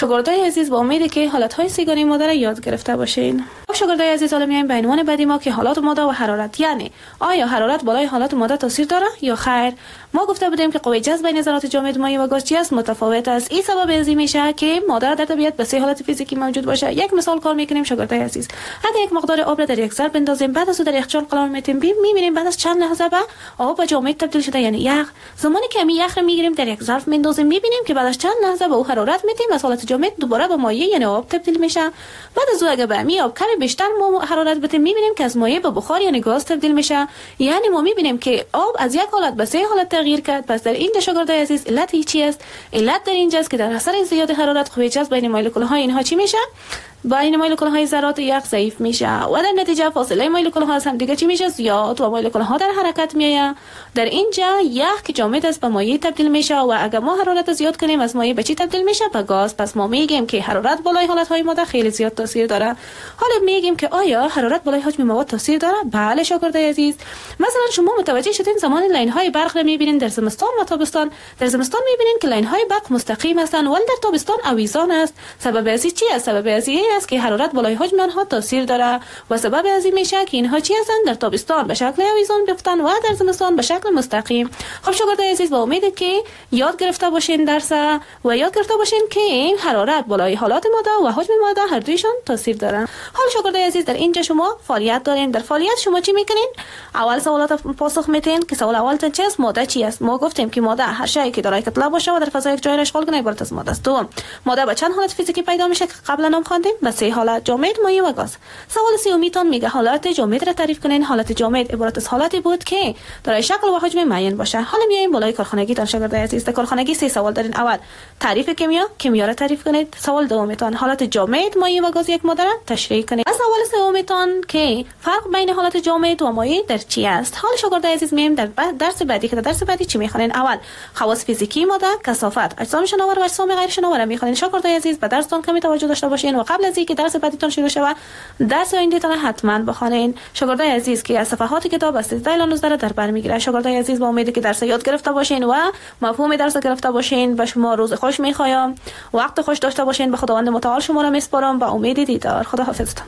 شاگردای عزیز، با امیدی که حالت‌های سیگاری ماده را یاد گرفته باشین. خب شاگردای عزیز، حالا میایم به عنوان بعدی ما که حالات ماده و حرارت. یعنی آیا حرارت بالای حالات ماده تاثیر داره یا خیر؟ ما گفته بودیم که قوه جذب بین ذرات جامد، مایع و گاز چی است؟ متفاوت است. این سبب از این میشه که ماده در طبیعت به سه حالت فیزیکی موجود باشه. یک مثال کار میکنیم شاگردای عزیز. اگه یک مقدار آب را در یک ظرف بندازیم، بعد از اون در یخچال قرار میدیم، میبینیم بعد از چند لحظه به آب و جامد تبدیل شده، یعنی یخ. زمانی که می یخ را میگیریم در یک ظرف میندازیم، میبینیم که بعد از چند لحظه به او حرارت میدیم، از حالت جامد دوباره به مایع یعنی آب تبدیل میشه. بعد از اون اگه به می آب کمی بیشتر ما حرارت بدیم، میبینیم که از مایع به بخار یعنی گاز تبدیل میشه. یعنی ما میبینیم که آب از یک حالت به سه حالت تغییر کرد. پس در این شاگردای عزیز علت چی است؟ علت در اینجاست که در اثر زیاد حرارت قوه جذب بین مولکول‌های اینها چی میشه؟ بین مولکول‌های ذرات یخ ضعیف میشه و در نتیجه فاصله مولکول‌ها از هم دیگه چی میشه؟ زیاد و مولکول‌ها در حرکت میآید. در اینجا یخ که جامد است به مایع تبدیل میشه و اگر ما حرارت زیاد کنیم از مایع به چی تبدیل میشه؟ به گاز. پس ما میگیم که حرارت بالای حالت‌های ماده خیلی زیاد تاثیر داره. حالا میگیم که آیا حرارت بالای حجم مواد تاثیر داره؟ بله شاگردای عزیز. مثلا شما متوجه شدین زمان لاین‌های برق را میبینین در زمستان و تابستان. در زمستان میبینین که لاین‌های برق مستقیم هستند ولی در تابستان آویزان است. سبب از چی است؟ سبب از است که حرارت بالای حجم آنها تاثیر داره و سبب از این میشه که اینها چی هستند؟ در تابستان به شکل آویزان بیفتن و در زمستان به شکل مستقیم. خب شاگردای عزیز، با امید که یاد گرفته باشین درس و یاد گرفته باشین که این حرارت بالای حالات ماده و حجم ماده هر دویشان تاثیر دارن. حالا شاگردای عزیز، در اینجا شما فعالیت دارین. در فعالیت شما چی میکنین؟ اول سوالات پاسخ میدین که سوال اولتون چی است؟ ماده چی است؟ ما گفتیم که ماده هر شیء که دارای کتله باشه و در فضا یک جای را اشغال کنه عبارت از ماده است. دوم، ماده به چند حالت فیزیکی پیدا میشه که قبلا نام خواندیم؟ به سه حالت: جامد، مایع و گاز. سوال سومیتون میگه حالت جامد را تعریف کنین. حالت جامد عبارت از حالتی بود که دارای شکل و حجم معین باشه. حالا میایم بالای کارخانگی تان شاگردای عزیز. در کارخانگی سه سوال دارین. اول تعریف کیمیا را تعریف کنید. سوال دومیتون حالت جامد، مایع و گاز یک ماده را تشریح کنید. از سوال سومیتون که فرق بین حالت جامد و مایع در چی است. حال شاگردای عزیز میایم در درس بعدی که در درس بعدی چی میخوانین؟ اول خواص فیزیکی ماده، کثافت، اجسام شناور و اجسام غیر شناور میخوانین. شاگردای عزیز به درستان کمی توجه داشته باشین و قبل از اینکه درس بعدیتون شروع شود درس آیندهتان حتما بخوانین. شاگردای عزیز که از صفحات کتاب از 13 الی 19 در بر میگیره. شاگردای عزیز با امید که درس یاد گرفته باشین و مفهوم درس گرفته باشین. به شما روز خوش میخوایم، وقت خوش داشته باشین. به خداوند متعال شما را میسپارم. با امید دیدار. خدا حافظتون.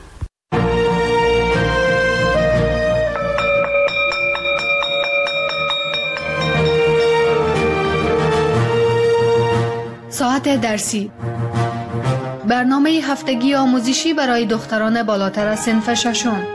ساعت درسی، برنامه هفتگی آموزشی برای دختران بالاتر از صنف ششم.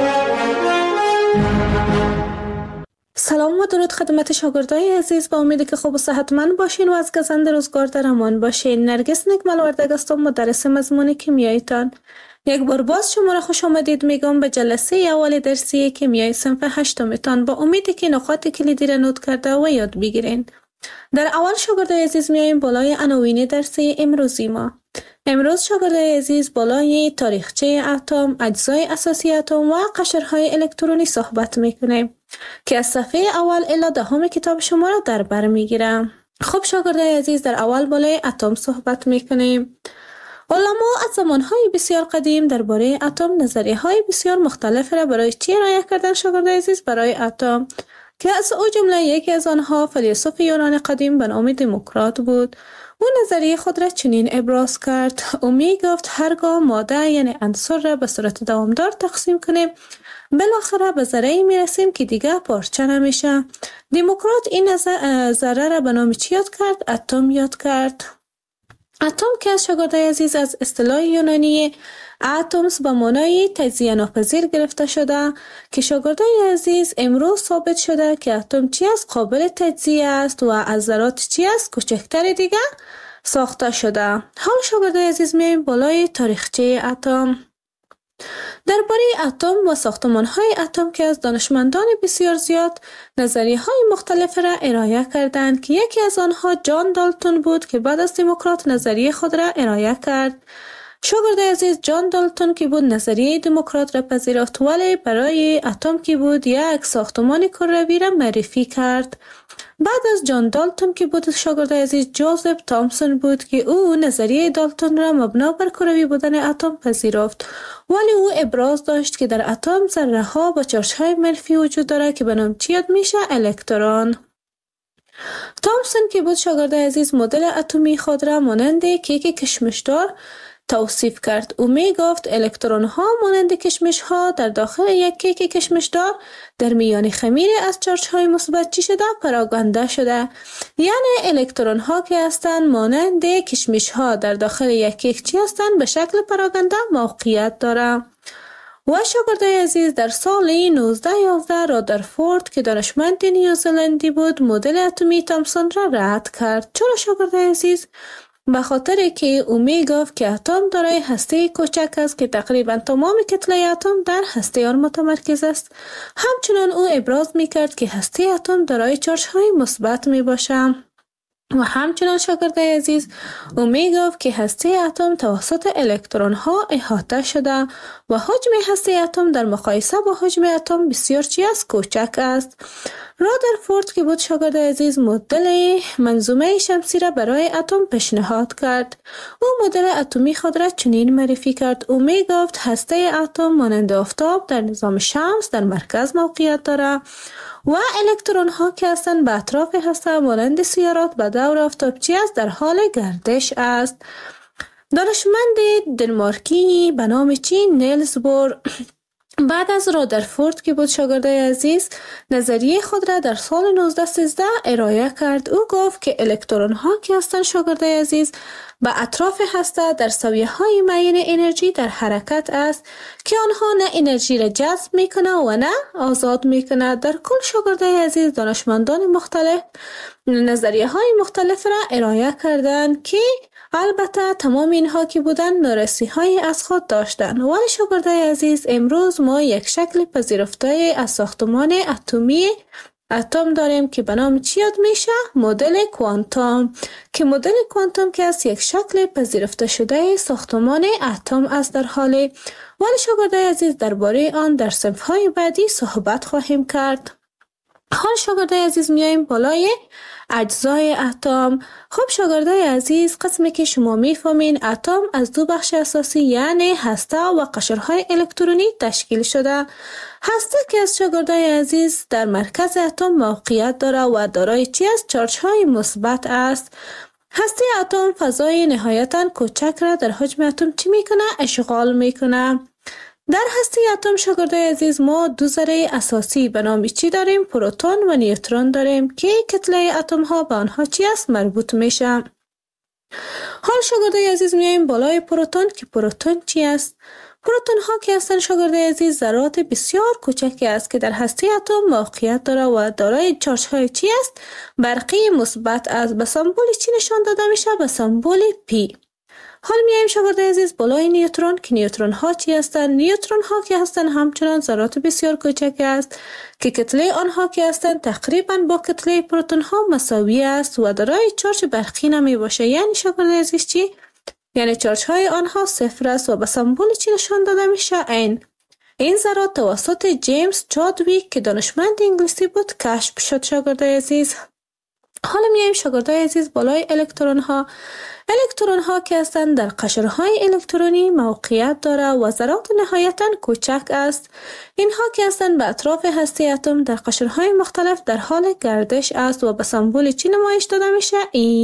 سلام و درود خدمت شاگردای عزیز. با امیدی که خوب و صحتمند باشین و از گزند روزگار در امان باشین. نرگس نکمل وردگ هستم، مدرس مضمون کیمیایتان. یک بار باز شما را خوش آمدید میگم به جلسه اول درسی کیمیای صنف هشتمتان. با امیدی که نکات کلیدی را نوت کرده و یاد بگیرین. در اول شاگردای عزیز میایم بالای عناوین درسی امروزی ما. امروز شاگردای عزیز بالای تاریخچه اتم، اجزای اساسی اتم و قشرهای الکترونی صحبت میکنیم که از صفحه اول الی دهم کتاب شما را در بر میگیرم. خب شاگردای عزیز، در اول بالای اتم صحبت میکنیم. علما از زمانهای بسیار قدیم درباره اتم نظریه‌های بسیار مختلف را برای چی ارائه کردن شاگردای عزیز؟ برای اتم، که از او جمله یکی از آنها فیلسوف یونان قدیم به نام دموکرات بود. او نظریه خود را چنین ابراز کرد. او می گفت هرگاه ماده یعنی عنصر را به صورت دوامدار تقسیم کنیم، بالاخره به ذره‌ای می رسیم که دیگه پارچه نمیشه. دموکرات این ذره را به نام چی یاد کرد؟ اتم یاد کرد. اتم که از شاگردای عزیز از اصطلاح یونانی اتمز به معنای تجزیه ناپذیر گرفته شده که شاگردای عزیز امروز ثابت شده که اتم چی است؟ قابل تجزیه است و از ذرات چی است؟ کوچکتر دیگه ساخته شده. حال شاگردای عزیز میایم بالای تاریخچه اتم. درباره اتم و ساختمان‌های اتم که از دانشمندان بسیار زیاد نظریه‌های مختلف را ارائه کردند که یکی از آنها جان دالتون بود که بعد از دموکرات نظریه خود را ارائه کرد. شاگرد عزیز جان دالتون که بود نظریه دموکرات را پذیرفت ولی برای اتم که بود یک ساختمان کروی را معرفی کرد. بعد از جان دالتون که بود شاگرد عزیز جوزف تامسون بود که او نظریه دالتون را مبنا بر کروی بودن اتم پذیرفت ولی او ابراز داشت که در اتم ذره ها با چارج های منفی وجود داره که به نام چی یاد میشه؟ الکترون. تامسون که بود شاگرد عزیز مدل اتمی خود را مانند کیک کشمشدار توصیف کرد. او می گفت الکترون ها مانند کشمش ها در داخل یک کیک کشمشدار در میان خمیر از چارج های مثبت چی شده پراگنده شده. یعنی الکترون ها که هستند مانند کشمش ها در داخل یک کیک چی هستند به شکل پراگنده موقعیت دارند. و شاگرد عزیز در سال 1911 رادرفورد که دانشمند نیوزلندی بود مدل اتمی تامسون را رد کرد. چرا شاگرد عزیز؟ به خاطر که او می گفت که اتم دارای هسته کوچک است که تقریبا تمام کتله اتم در هسته آن متمرکز است. همچنان او ابراز می کرد که هسته اتم دارای چارج های مثبت می باشد. و همچنان شاگرد عزیز او می گفت که هسته اتم توسط الکترون ها احاطه شده و حجم هسته اتم در مقایسه با حجم اتم بسیار کوچک است. رادرفورد که بود شاگرد عزیز مدل منظومه شمسی را برای اتم پیشنهاد کرد. او مدل اتمی خود را چنین معرفی کرد. او می گفت هسته اتم مانند آفتاب در نظام شمس در مرکز موقعیت دارد و الکترون ها که هستند به اطراف هسته مانند سیارات به دور آفتابچی است در حال گردش است. دانشمند دنمارکی به نام نیلز بور بعد از رادرفورد که بود شاگرد عزیز نظریه خود را در سال 1913 ارائه کرد. او گفت که الکترون ها که هستند شاگرد عزیز به اطراف هسته در سویه های معین انرژی در حرکت است که آنها نه انرژی را جذب میکنه و نه آزاد میکنه. در کل شاگرد عزیز دانشمندان مختلف نظریه های مختلف را ارائه کردند که البته تمام اینها که بودن نارسی های از خود داشتند. ولی شاگرد عزیز امروز ما یک شکل پذیرفته از ساختمان اتمی اتم داریم که به نام چی یاد میشه؟ مدل کوانتوم که مدل کوانتوم که از یک شکل پذیرفته شده ساختمان اتم است در حالی. ولی شاگرد عزیز درباره آن در صنف های بعدی صحبت خواهیم کرد. حال شاگرد عزیز میایم بالای اجزای اتم. خب شاگرد عزیز قسمی که شما میفهمین اتم از دو بخش اساسی یعنی هسته و قشرهای الکترونی تشکیل شده. هسته که از شاگرد عزیز در مرکز اتم موقعیت داره و دارای چی از چارج های مثبت است. هسته اتم فضای نهایتاً کوچک را در حجم اتم چی میکنه؟ اشغال میکنه. در هسته اتم شاگرد عزیز ما دو ذره اساسی به نام چی داریم؟ پروتون و نیوترون داریم که کتله اتم ها به آنها چی است؟ مربوط میشه. حال شاگرد عزیز میایم بالای پروتون که پروتون چی است؟ پروتون ها که هستند شاگرد عزیز ذرات بسیار کوچکی است که در هسته اتم موقعیت داره و دارای چارج های چی است؟ برقی مثبت است. به سمبل چی نشان داده میشه؟ به سمبل پی. حال میایم شاگرد عزیز بالای نیوترون که نیوترون ها چی هستند؟ نیوترون ها که هستند همچنان ذرات بسیار کوچک است که کتله آنها که هستند تقریبا با کتله پروتون ها مساوی است و دارای چارج برقی نمی باشه. یعنی شاگرد عزیز چی؟ یعنی چارج های آنها صفر است و به سمبل چی نشان داده میشه؟ این ذرات توسط جیمز چادویک که دانشمند انگلیسی بود کشف شد شاگرد عزیز. حالا میایم شاگرد عزیز بالای الکترون ها. الکترون ها که هستند در قشرهای الکترونی موقعیت داره و ذرات نهایتاً کوچک است. اینها که هستند به اطراف هسته اتم در قشرهای مختلف در حال گردش است و به سمبل چی نمایش داده میشه؟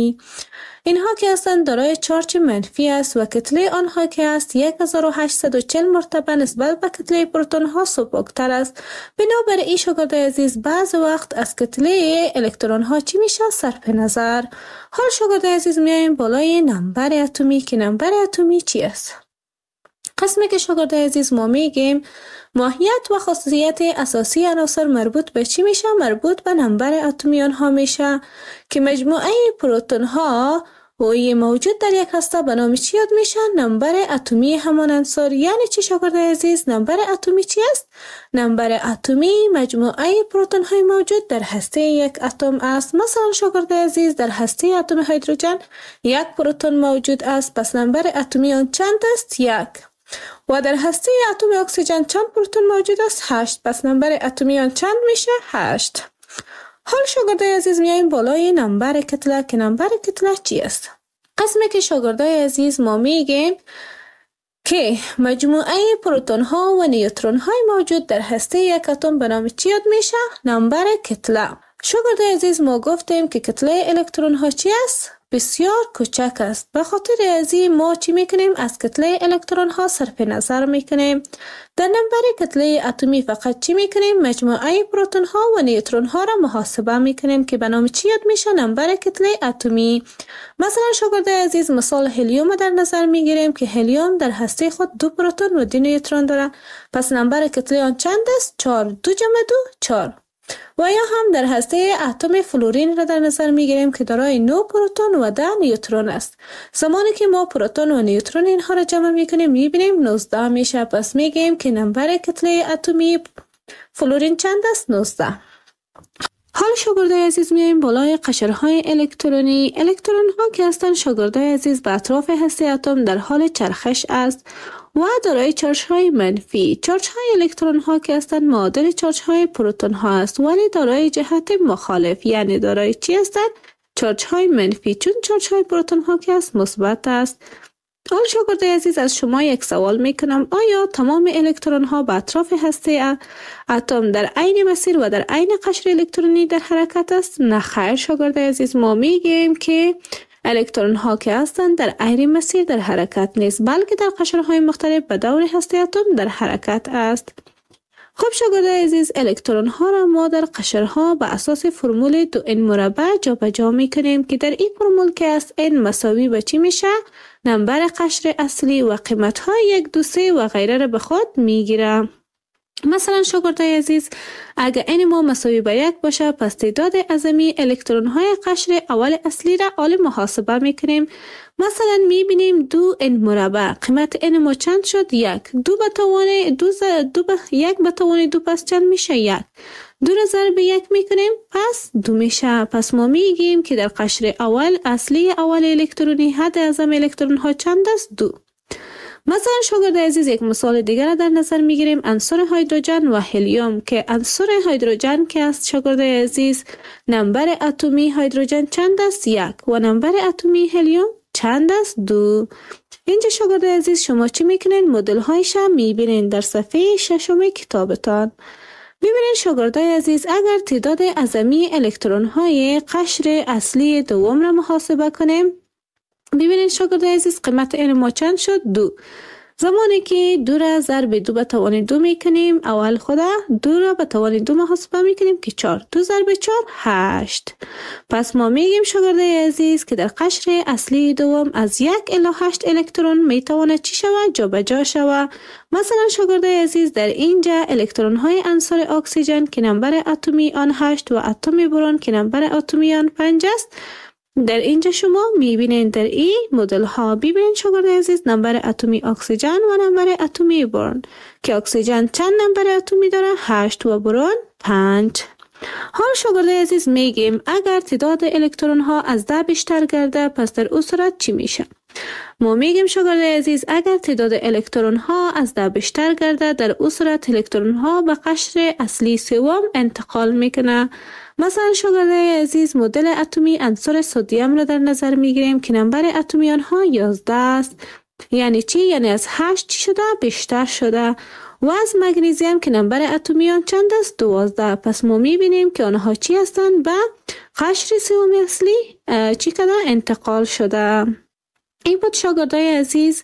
اینها که هستند دارای چارج منفی است و کتله آنها که است 1840 مرتبه نسبت به کتله پروتون ها سبکتر است. بنابراین شاگرد عزیز بعض وقت از کتله الکترون ها چی میشه؟ صرف نظر. حال شاگرد عزیز میایم بالای نمبر اتمی که نمبر اتمی چی است؟ قسمی که شاگرد عزیز ما میگیم ماهیت و خاصیت اساسی عناصر مربوط به چی میشه؟ مربوط به نمبر اتمی آنها میشه که مجموعه پروتون ها و موجود در یک هسته به نام چی یاد میشه؟ نمبر اتمی همان عنصر. یعنی چی شاگرد عزیز؟ نمبر اتمی چی است؟ نمبر اتمی مجموعه پروتون های موجود در هسته یک اتم است. مثلا شاگرد عزیز در هسته اتم هیدروژن یک پروتون موجود است، پس نمبر اتمی آن چند است؟ 1. و در هسته اتم اکسیژن چند پروتون موجود است؟ 8. پس نمبر اتمی آن چند میشه؟ 8. حال شاگرد عزیز میایم بالای نمبر کتله که نمبر کتله چی است؟ قسمی که شاگرد عزیز ما میگیم که مجموعه پروتون ها و نیوترون های موجود در هسته یک اتم به نام چی یاد میشه؟ نمبر کتله. شاگرد عزیز، ما گفتیم که کتله الکترون ها چی است؟ بسیار کوچک است. به خاطر ازی ما چی میکنیم؟ از کتله الکترون ها صرف نظر میکنیم. در نمبر کتله اتمی فقط چی میکنیم؟ مجموعه پروتون ها و نیوترون ها را محاسبه میکنیم که به نام چی یاد میشه؟ نمبر کتله اتمی. مثلا شاگرد عزیز، مثال هلیوم در نظر میگیریم که هلیوم در هسته خود 2 پروتون و 2 نیوترون داره. پس نمبر کتله آن چند است؟ 4. 2 جمع 2 4. و یا هم در هسته اتم فلورین را در نظر میگیریم که دارای 9 پروتون و 10 نیوترون است. زمانی که ما پروتون و نیوترون اینها را جمع میکنیم میبینیم 19 میشه. پس میگیم که نمبر کتله اتمی فلورین چند است؟ 19. حال شاگردای عزیز میایم بالای قشرهای الکترونی. الکترون ها که هستند شاگردای عزیز به اطراف هسته اتم در حال چرخش است و دارای چارج های منفی. چارج های الکترون ها که هستند معادل چارج های پروتون ها است، ولی دارای جهت مخالف، یعنی دارای چی هستند؟ چارج های منفی، چون چارج های پروتون ها که است مثبت است. حال شاگرد عزیز، از شما یک سوال میکنم، آیا تمام الکترون ها به اطراف هسته اتم در عین مسیر و در عین قشر الکترونی در حرکت است؟ نه خیر شاگرد عزیز، ما میگیم که الکترون ها که هستند در عین مسیر در حرکت نیست، بلکه در قشرهای مختلف به دور هسته اتم در حرکت است. خب شاگرد عزیز، الکترون ها را ما در قشرها به اساس فرمول 2n مربع جابجا میکنیم که در این فرمول که است n مساوی به چی میشه؟ نمبر قشر اصلی و قیمت های 1 2 3 و غیره را به خود میگیره. مثلا شاگردای عزیز، اگر n ما مساوی به 1 باشه، پس تعداد اعظمی الکترون های قشر اول اصلی را حال محاسبه میکنیم. مثلا میبینیم 2n مربع، قیمت n ما چند شد؟ 1. 2 به توان 1 به توان 2 پس چند میشه؟ 1. 2 را ضرب 1 میکنیم پس 2 میشه. پس ما میگیم که در قشر اول اصلی اول الکترونی حد اعظم الکترون ها چند است؟ 2. مثلا شاگرد عزیز، یک مثال دیگر را در نظر میگیریم، عنصر هیدروژن و هلیوم که عنصر هیدروژن که است شاگرد عزیز، نمبر اتمی هیدروژن چند است؟ 1 و نمبر اتمی هلیوم چند است؟ 2. اینجا شاگرد عزیز شما چی میکنین؟ مدل هایش میبینین در صفحه 6 کتابتان. ببینید شاگردای عزیز، اگر تعداد اعظمی الکترون های قشر اصلی دوم را محاسبه کنیم، ببینید شاگردای عزیز قیمت n ما چند شد؟ 2. زمانی که 2 را ضرب 2 به توان 2 میکنیم، اول خدا 2 را به توان 2 محاسبه میکنیم که 4. 2 ضرب 4 8. پس ما میگیم شاگردای عزیز که در قشر اصلی دوم از 1 الی 8 الکترون میتواند چی شود؟ جابجا شود. مثلا شاگردای عزیز، در اینجا الکترون های عنصر اکسیژن که نمبر اتمی آن 8 و اتم برون که نمبر اتمی آن 5 است، در اینجا شما میبینید در این مدل ها. ببینید شاگرد عزیز، نمبر اتمی اکسیژن و نمبر اتمی برون که اکسیژن چند نمبر اتمی داره؟ 8 و برون 5. حال شاگرد عزیز میگیم اگر تعداد الکترون ها از 10 بیشتر گرده، پس در اون صورت چی میشه؟ ما میگیم شاگرد عزیز اگر تعداد الکترون ها از 10 بیشتر گرده، در اون صورت الکترون ها به قشر اصلی سوم انتقال میکنه. مثلا شاگردای عزیز، مدل اتمی عنصر سدیم را در نظر میگیریم که نمبر اتمی آنها 11 است. یعنی چی؟ یعنی از 8 چی شده؟ بیشتر شده. و از مگنیزیم که نمبر اتمی آن چند است؟ 12. پس ما میبینیم که آنها چی هستند؟ به قشر سوم اصلی چی کده؟ انتقال شده. این بود شاگردای عزیز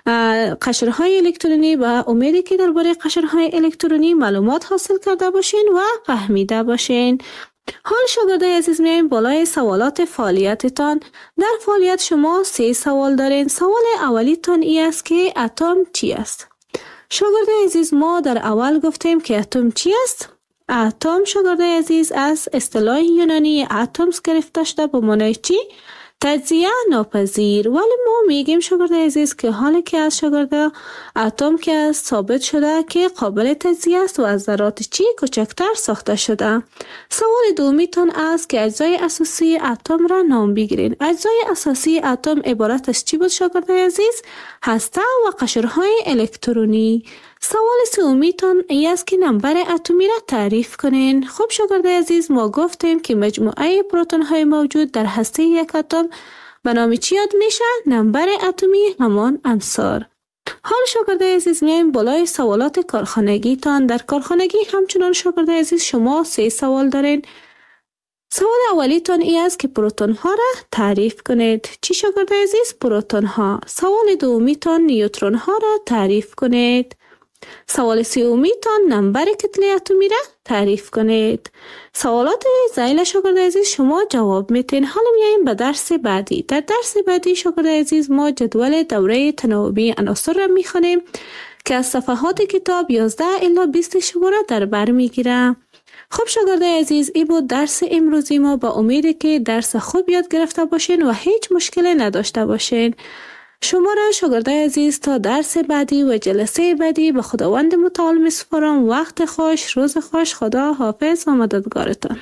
قشرهای الکترونی و امیدی که درباره قشرهای الکترونی معلومات حاصل کرده باشین و فهمیده باشین. حال شاگردای عزیز میایم بالای سوالات فعالیتتان. در فعالیت شما 3 سوال دارین. سوال اولیتان ای است که اتم چی است؟ شاگردای عزیز، ما در اول گفتیم که اتم چی است؟ اتم شاگردای عزیز از اصطلاح یونانی اتمز گرفته شده به معنای چی؟ تجزیه ناپذیر. ولی ما میگیم شاگرد عزیز که حالی که از شاگرد اتم که از ثابت شده که قابل تجزیه است و از ذرات چی کوچکتر ساخته شده. سوال دومیتون است که اجزای اساسی اتم را نام بگیرین. اجزای اساسی اتم عبارت از چی بود شاگرد عزیز؟ هسته و قشرهای الکترونی. سوال سومیتون ای است که نمبر اتمی را تعریف کنین. خب شاگرد عزیز، ما گفتیم که مجموعه پروتون های موجود در هسته یک اتم به نام چی یاد میشه؟ نمبر اتمی همان عنصر. حال شاگرد عزیز میایم بالای سوالات کارخانگی تان. در کارخانگی همچنان شاگرد عزیز شما 3 سوال دارین. سوال اولیتان ای است که پروتون ها را تعریف کنید. چی شاگرد عزیز؟ پروتون ها. سوال دومیتان نیوترون ها را تعریف کنید. سوال سومیتان نمبر کتله اتمی را تعریف کنید. سوالات زایل شاگرد عزیز شما جواب میتین. حالا میاییم به درس بعدی. در درس بعدی شاگرد عزیز ما جدول دوره تناوبی عناصر را میخوانیم که از صفحات کتاب 11 الی 20 شما را در بر میگیره. خب شاگرد عزیز این بود درس امروزی ما. با امیده که درس خوب یاد گرفته باشین و هیچ مشکلی نداشته باشین. شما را شاگرد عزیز تا درس بعدی و جلسه بعدی به خداوند متعال میسپارم. وقت خوش، روز خوش، خدا حافظ و مددگارتان.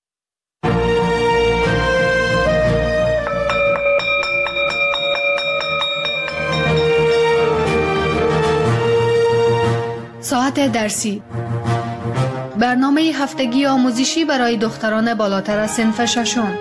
ساعت درسی، برنامه هفتگی آموزشی برای دختران بالاتر از صنف ششم.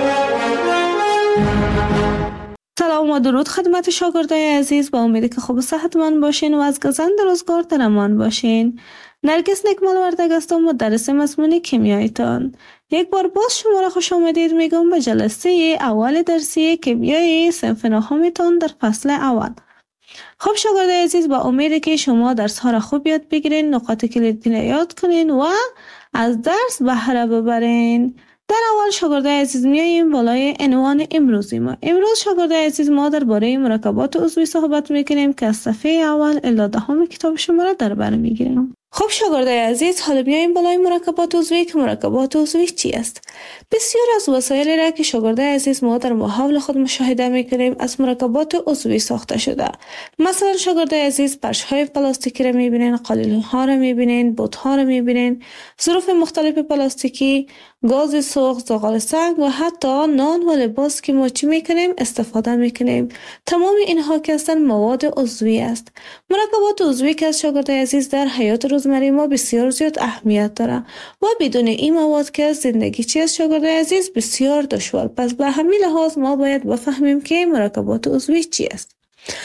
سلام و درود خدمت شاگردای عزیز. با امید که خوب و صحتمند باشین و از گذند روزگار در امان باشین. نرگس نکمال وردگ هستم، مدرس مضمون کیمیایتان. یک بار باز شما را خوش آمدید میگم به جلسه اول درسی کیمیای صنف نهمتان در فصل اول. خب شاگردای عزیز با امید که شما درس ها را خوب یاد بگیرین، نقاط کلیدی را یاد کنین و از درس بهره ببرین. در اول شاگردای عزیز میاییم بالای عنوان امروزی ما. امروز شاگردای عزیز ما درباره مرکبات عضوی صحبت میکنیم که از صفحه اول الی دهم کتاب شما را در بر میگیریم. خب شاگردای عزیز حالا میاییم بالای مرکبات عضوی که مرکبات عضوی چی است؟ بسیار از وسایلی را که شاگردای عزیز ما در محاول خود مشاهده میکنیم از مرکبات عضوی ساخته شده. مثلا شاگردای عزیز فرش های پلاستیکی را میبینین، قالین ها را میبینین، بوت ها را میبینین، ظروف مختلف پلاستیکی، گاز سوخت، زغال سنگ و حتی نان و لباس که ما چی میکنیم استفاده میکنیم. تمام اینها که هستند مواد عضوی است. مرکبات عضوی که از شاگردای عزیز در حیات روزمره ما بسیار زیاد اهمیت داره و بدون این مواد که زندگی چی است شاگردای عزیز بسیار دشوار. پس به همین لحاظ ما باید بفهمیم که مرکبات عضوی چی است.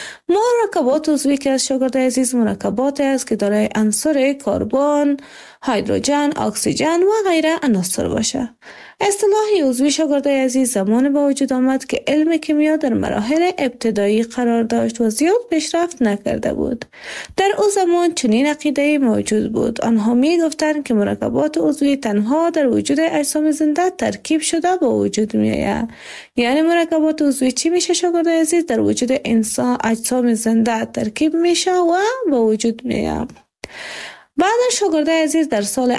مرکبات عضوی که از شاگردای عزیز مرکبات است که دارای عناصر کربن، هیدروژن، اکسیژن و غیره عناصر باشه. اصطلاح عضوی شاگردای عزیز زمان به وجود آمد که علم کیمیا در مراحل ابتدایی قرار داشت و زیاد پیشرفت نکرده بود. در او زمان چنین عقیده موجود بود. آنها می گفتند که مرکبات عضوی تنها در وجود اجسام زنده ترکیب شده به وجود می آید. یعنی مرکبات عضوی چی میشه شاگردای عزیز؟ در وجود انسان اجسام زنده ترکیب میشه و به وجود می آید. بعد شاگردای عزیز در سال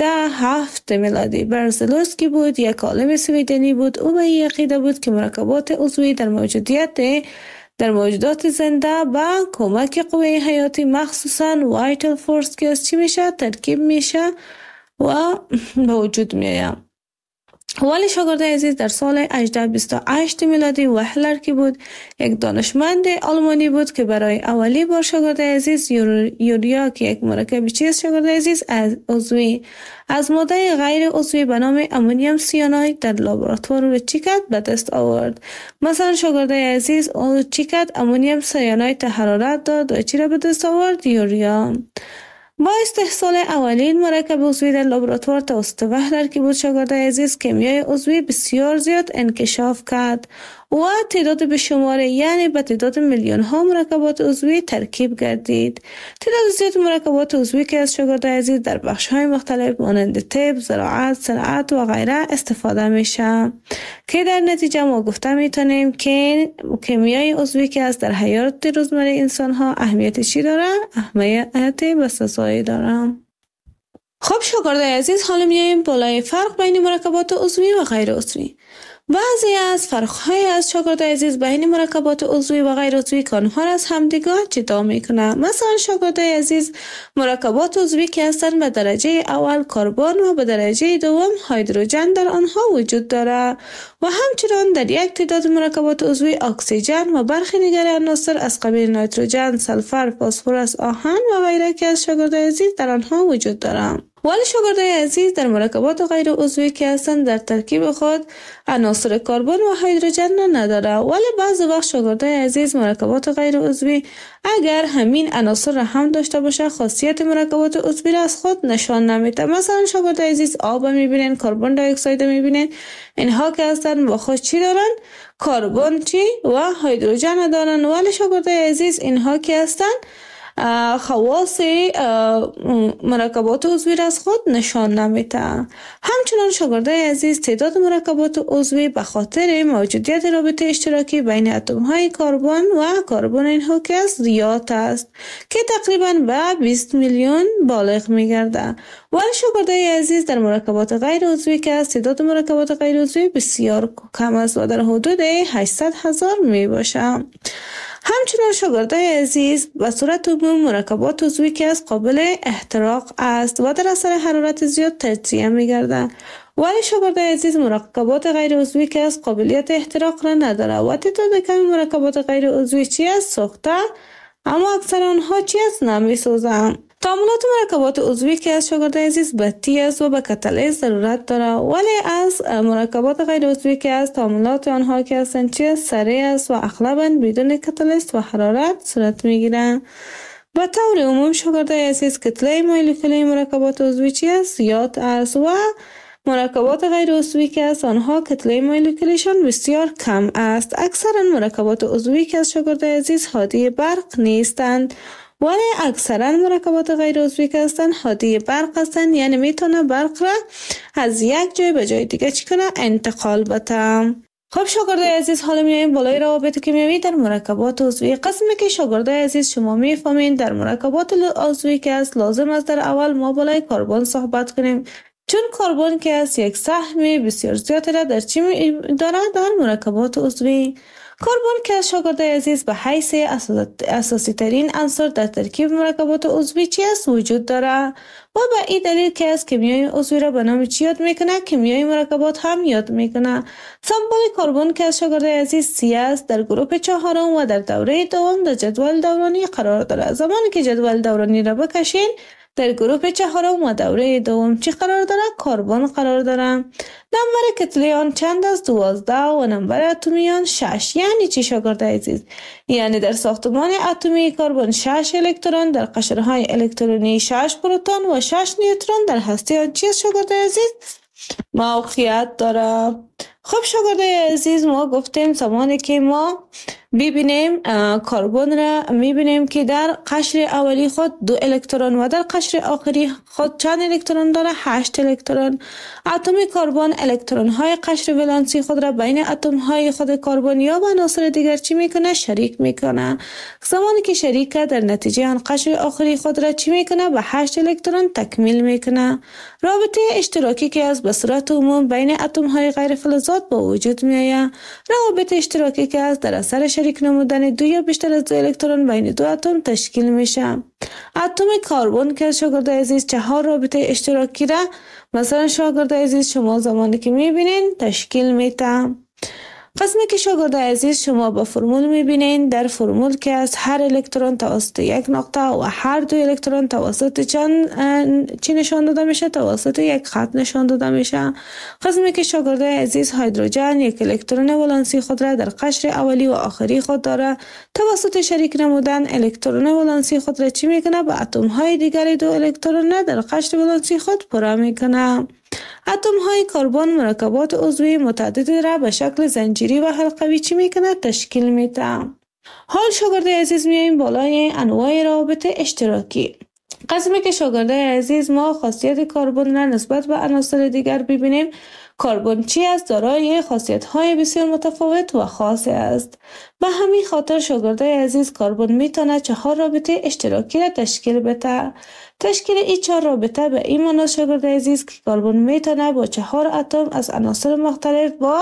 1807 میلادی برزلوسکی بود، یک عالم سویدنی بود. او به این عقیده بود که مرکبات عضوی در موجودات زنده با کمک قوه حیاتی مخصوصاً وایتال فورس که از چی میشه ترکیب میشه و به وجود میاد. ولی شاگردای عزیز در سال 1828 میلادی وهلر که بود یک دانشمند آلمانی بود که برای اولی بار شاگردای عزیز یوریا که یک مرکب چیست شاگردای عزیز از عضوی از ماده غیر عضوی به نام امونیم سیاناید در لابراتوار رو چی کرد به دست آورد. مثلا شاگردای عزیز چی کرد؟ امونیم سیاناید حرارت داد و چی را به دست آورد؟ یوریا. با استحصال اولین مرکب عضوی در لابراتوار توسط وهلر که بود شاگردای عزیز کیمیای عضوی بسیار زیاد انکشاف کرد و تعداد به شماره یعنی به تعداد میلیون ها مرکبات عضوی ترکیب گردید. تعداد زیاد مرکبات عضوی که از شاگردای عزیز در بخش های مختلف مانند طب، زراعت، صنعت و غیره استفاده میشه که در نتیجه ما گفته میتونیم که کیمیای عضوی که از در حیات روزمره انسان ها اهمیت چی داره؟ اهمیت بسزایی داره. خب شاگردای عزیز حالا میایم بالای فرق بین مرکبات عضوی و غیر عضوی. بعضی از فرق‌های از شاگردای عزیز بین مرکبات عضوی و غیر عضوی که آنها را از همدیگر جدا میکنه. مثلا شاگردای عزیز مرکبات عضوی که هستند به درجه اول کربن و به درجه دوم هیدروژن در آنها وجود داره و همچنین در یک تعداد مرکبات عضوی اکسیژن و برخی دیگر عناصر از قبیل نیتروژن، سلفر، فسفر، آهن و غیره که از شاگردای عزیز در آنها وجود داره. ولی شاگردای عزیز در مرکبات غیر عضوی که هستند در ترکیب خود عناصر کربن و هیدروژن نداره. ولی بعضی وقت شاگردای عزیز مرکبات غیر عضوی اگر همین عناصر را هم داشته باشه خاصیت مرکبات عضوی را از خود نشان نمیده. مثلا شاگردای عزیز آب میبینین، کربن دی اکساید میبینین، اینها که هستند با خود چی دارن؟ کربن چی و هیدروژن دارن. ولی شاگردای عزیز اینها که هستند خواص مرکبات عضوی را از خود نشان نمیده. همچنان شاگردای عزیز تعداد مرکبات عضوی به خاطر موجودیت رابطه اشتراکی بین اتم های کربن و کربن اینها که زیاد است که تقریبا به 20 میلیون بالغ میگرده. ولی شاگردای عزیز در مرکبات غیر عضوی که تعداد مرکبات غیر عضوی بسیار کم است و در حدود 800,000 می باشه. همچنان شاگردای عزیز به صورت عموم مرکبات عضوی که قابل احتراق است و در اثر حرارت زیاد تجزیه می‌گردند. ولی شاگردای عزیز مرکبات غیر عضوی که قابلیت احتراق را نداره و تعداد کمی مرکبات غیر عضوی چی است؟ سوخته، اما اکثر آنها چی است؟ نمی‌سوزند. تعاملات مرکبات عضوی که از شاگردای عزیز بطی است و به کاتالیز ضرورت داره. ولی از مرکبات غیر عضوی که از تعاملات آنها که هستند چی است؟ سریع است و اغلباً بدون کاتالیست و حرارت صورت میگیرند. به طور عموم شاگردای عزیز کتله مولکولی مرکبات عضوی چی است؟ زیاد است و مرکبات غیر عضوی که از آنها کتله مولکولیشان بسیار کم است. اکثرا مرکبات عضوی که از شاگردای عزیز هادی برق نیستند. ولی اکثرا مرکبات غیر عضوی که هستند هادی برق هستند، یعنی میتونه برق را از یک جای به جای دیگه چی کنه؟ انتقال بده. خب شاگردای عزیز حالا میایم بالای روابط کیمیایی در مرکبات عضوی. قسمی که شاگردای عزیز شما میفهمین در مرکبات عضوی که است لازم است در اول ما بالای کربن صحبت کنیم، چون کربن که است یک سهم بسیار زیاد را در چی داره؟ در مرکبات عضوی. کربن که شاگردای عزیز به حیث اساسی ترین عنصر در ترکیب مرکبات عضوی چی است؟ وجود داره و به این دلیل که از کیمیای عضوی را به نام چی یاد میکنه؟ کیمیای مرکبات هم یاد میکنه. سمبل کربن که از شاگردای عزیز سی است در گروه چهارم و در دوره دوم در جدول دورانی قرار داره. زمانی که جدول دورانی را بکشین در گروه چهارم و دوره دوم چی قرار داره؟ کربن قرار داره. نمبر کتله آن چند است؟ 12 و نمبر اتمی آن 6. یعنی چی شاگردای عزیز؟ یعنی در ساختمان اتمی کربن 6 الکترون، در قشرهای الکترونی 6 پروتون و 6 نیوترون در هسته آن چی شاگردای عزیز؟ موقعیت داره. خب شاگردای عزیز ما گفتیم زمانی که ما ببینیم کربن را میبینیم که در قشر اولی خود 2 الکترون و در قشر آخری خود چند الکترون داره؟ 8 الکترون. اتم کربن الکترون های قشر ولانسی خود را بین اتم های خود کربن یا با عناصر دیگر چی میکنه؟ شریک میکنه. زمانی که شریکه در نتیجه آن قشر آخری خود را چی میکنه؟ به 8 الکترون تکمیل میکنه. رابطه اشتراکی که از به صورت عموم بین اتم های غیر فلزات با وجود میآید. روابط اشتراکی که از در اثر شریک نمودن 2 یا بیشتر از 2 الکترون بین 2 اتم تشکیل میشه. اتم کربن که شاگردای عزیز 4 رابطه اشتراکی را مثلا شاگردای عزیز شما زمانی که میبینین تشکیل میده. قسمی که شاگردای عزیز شما با فرمول میبینین، در فرمول که از هر الکترون توسط یک نقطه و هر 2 الکترون توسط چی نشان داده میشه؟ توسط یک خط نشان داده میشه. قسمی که شاگردای عزیز هیدروژن یک الکترون ولانسی خود را در قشر اولی و آخری خود داره، توسط شریک نمودن الکترون ولانسی خود را چی میکنه؟ به اتم های دیگری 2 الکترون در قشر ولانسی خود پر میکنه. اتم های کربن مرکبات عضوی متعدد را به شکل زنجیری و حلقوی چی میکنه؟ تشکیل میده. حال شاگردای عزیز میاییم بالای انواع روابط اشتراکی. قسمی که شاگردای عزیز ما خاصیت کربن را نسبت به عناصر دیگر ببینیم، کربن چی است؟ دارای خاصیت های بسیار متفاوت و خاص است. به همین خاطر شاگردای عزیز کربن میتونه 4 رابطه اشتراکی را تشکیل بده. تشکیل این 4 رابطه به این معنی شاگردای عزیز که کربن میتونه با 4 اتم از عناصر مختلف با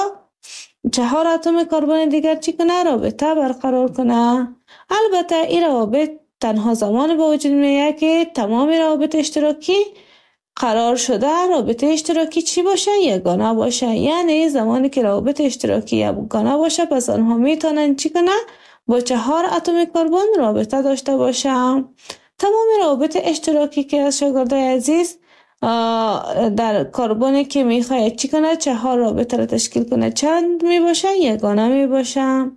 4 اتم کربن دیگر چی کنه؟ رابطه برقرار کنه. البته این روابط تنها زمان با وجود میاد که تمام روابط اشتراکی قرار شده رابطه اشتراکی چی باشه؟ یگانه باشه. یعنی زمانی که روابط اشتراکی یگانه باشه پس آنها میتونن چی کنه؟ با 4 اتم کربن رابطه داشته باشه. تمام روابط اشتراکی که از شاگردای عزیز در کربنی که میخواید چی کنه، چه ها رابطه را تشکیل کنه، چند می باشه؟ یگانه می باشه.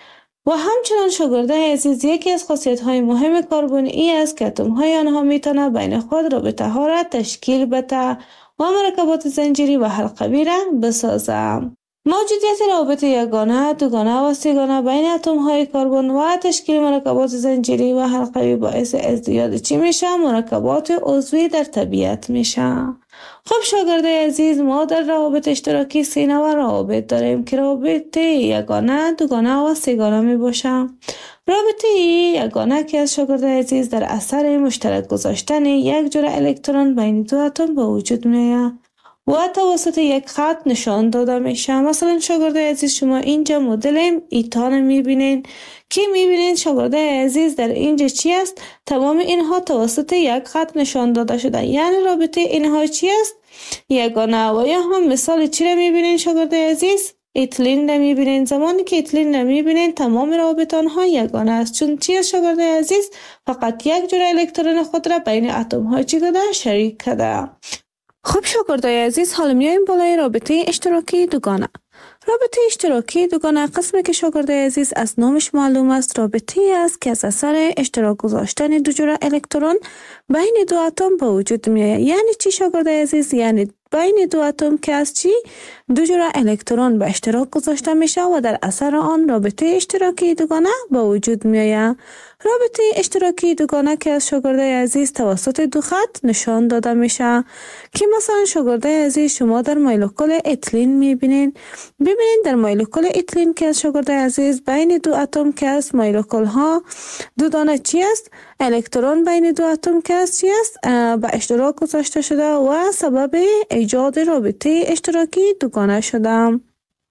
و همچنان شاگردای عزیز، یکی از خاصیت های مهم کربن ای است که اتم های آنها میتونه بین خود رابطه ها را تشکیل بده و مرکبات زنجیری و حلقوی را بسازه. موجودیت رابطه یگانه، دوگانه و سه‌گانه بین اتم های کربن و تشکیل مرکبات زنجیری و حلقوی باعث ازدیاد چی میشه؟ مرکبات عضوی در طبیعت میشه. خب شاگردای عزیز، ما در روابط اشتراکی 3 نوع روابط داریم که رابطه یگانه، دوگانه و سه‌گانه می باشه. رابطه یگانه که از شاگردای عزیز در اثر مشترک گذاشتن یک جرعه الکترون بین دو اتم به وجود میاد و توسط یک خط نشان داده میشه. مثلا شاگردای عزیز، شما اینجا مدل ایتان میبینین که میبینین شاگردای عزیز در اینجا چی است؟ تمام اینها توسط یک خط نشان داده شده، یعنی رابطه اینها چی است؟ یگانه. و یا هم مثال چی را میبینین شاگردای عزیز؟ ایتلین را میبینین. زمانی که ایتلین را میبینین تمام روابط آنها یگانه است، چون چی است شاگردای عزیز؟ فقط یک جرعه الکترون خود را بین اتم ها چی کرده؟ شریک کرده. خب شاگردای عزیز، حالا میایم بالای رابطه اشتراکی دوگانه. رابطه اشتراکی دوگانه قسمی که شاگردای عزیز از نامش معلوم است، رابطه است که از اثر اشتراک گذاشتن دو جرعه الکترون بین دو اتم به وجود میآید. یعنی چی شاگردای عزیز؟ یعنی بین دو اتم که از چی؟ دو جرعه الکترون به اشتراک گذاشته میشه و در اثر آن رابطه اشتراکی دوگانه به وجود میآید. رابطه اشتراکی دوگانه که از شاگردای عزیز توسط دو خط نشان داده میشه که مثلا شاگردای عزیز، شما در مولکول ایتلین میبینین. ببینید در مولکول ایتلین که از شاگردای عزیز بین دو اتم که از مولکول ها دو دانه چی است؟ الکترون بین دو اتم که از چی است؟ به اشتراک گذاشته شده و سبب ایجاد رابطه اشتراکی دوگانه شده.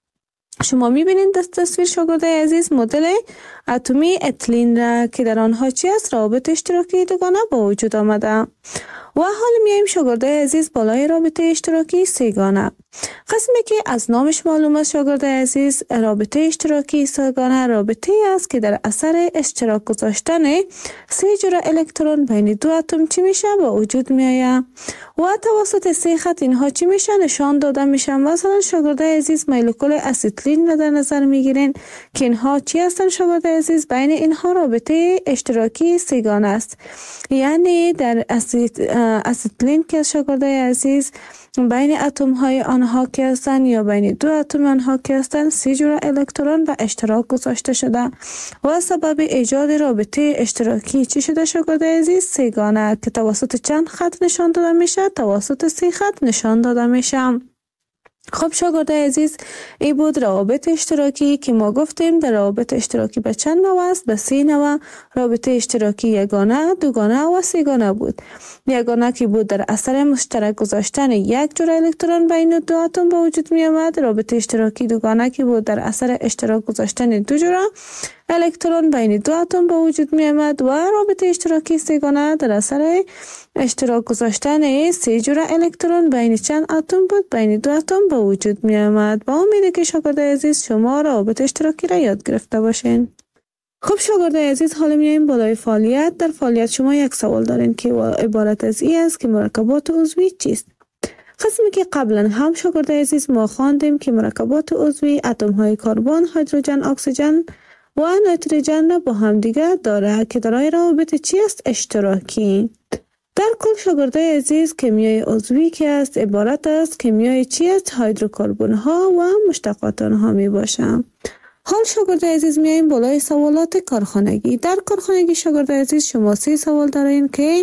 شما میبینید در تصویر شاگردای عزیز مدل اتمی اتلین را که در آنها چی است؟ روابط اشتراکی دوگانه با وجود آمده. و حال میایم شاگردای عزیز بالای رابطه اشتراکی سه‌گانه. قسمی که از نامش معلوم است شاگردای عزیز، رابطه اشتراکی سه‌گانه رابطه است که در اثر اشتراک گذاشتن 3 جرعه الکترون بین دو اتم چی میشه؟ به وجود میآید و توسط 3 خط اینها چی میشه؟ نشان داده میشه. مثلا شاگردای عزیز مولکول اسیتلین را در نظر میگیرین که اینها چی هستن شاگردای عزیز؟ بین اینها رابطه اشتراکی سه‌گانه است. یعنی در اسیتلین که شاگردای عزیز بین اتم های آنها که هستند یا بین دو اتم آنها که هستند 3 جرعه الکترون به اشتراک گذاشته شده و سبب ایجاد رابطه اشتراکی چی شده شاگردای عزیز؟ سه‌گانه که توسط چند خط نشان داده میشه؟ توسط 3 خط نشان داده میشه. خب شاگردای عزیز، این بود روابط اشتراکی که ما گفتیم در روابط اشتراکی به چند نوع است؟ به 3 نوع. رابطه اشتراکی یگانه، دوگانه و سه‌گانه بود. یگانه که بود در اثر مشترک گذاشتن یک جرعه الکترون بین دو اتم به وجود می آمد. رابطه اشتراکی دوگانه که بود در اثر اشتراک گذاشتن دو جرعه الکترون بین دو اتم به وجود می آمد. و رابطه اشتراکی سه‌گانه در اثر اشتراک گذاشتن 3 جرعه الکترون بین چند اتم بود؟ بین دو اتم به وجود می آمد. با امید که شاگردای عزیز شما روابط اشتراکی را یاد گرفته باشین. خب شاگردای عزیز، حالا میایم بالای فعالیت. در فعالیت شما یک سوال دارین که عبارت از این است که مرکبات عضوی چیست؟ قسمی که قبلا هم شاگردای عزیز ما خواندیم که مرکبات عضوی اتم های کربن، هیدروژن، اکسیژن و نیتروژن را با هم دیگر داره که دارای روابط چی است؟ اشتراکی. در کل شاگردای عزیز، کیمیای عضوی که است عبارت است کیمیای چی است؟ هیدروکربن ها و مشتقات آنها می باشند. حال شاگردای عزیز میایم بالای سوالات کارخانگی. در کارخانگی شاگردای عزیز شما 3 سوال دارین که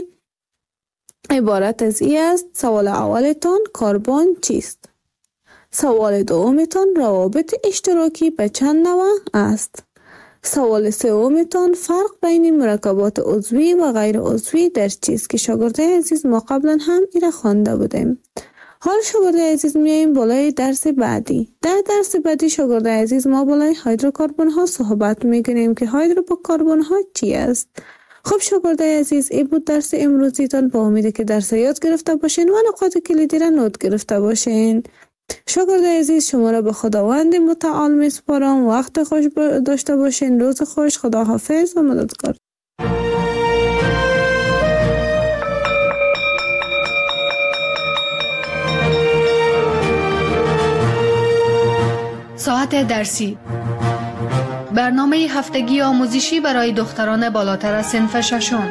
عبارت از این است. سوال اولتان کربن چیست؟ سوال دومتان روابط اشتراکی به چند نوع است؟ سوال سومتان فرق بین مرکبات عضوی و غیر عضوی در چیست؟ که شاگردای عزیز ما قبلا هم این خوانده بودیم. حال شاگردای عزیز میاییم بالای درس بعدی. در درس بعدی شاگردای عزیز ما بالای هیدروکربن ها صحبت میکنیم که هیدروکربن ها چی است. خب شاگردای عزیز، این بود درس امروزیتان. با امید که درس یاد گرفته باشین و نکات کلیدی را نوت گرفته باشین. شاگردای عزیز، شما را به خداوند متعال میسپارم. وقت خوش داشته باشین. روز خوش. خداحافظ و مددکار. ساعت درسی برنامه هفتگی آموزشی برای دختران بالاتر از صنف ششم.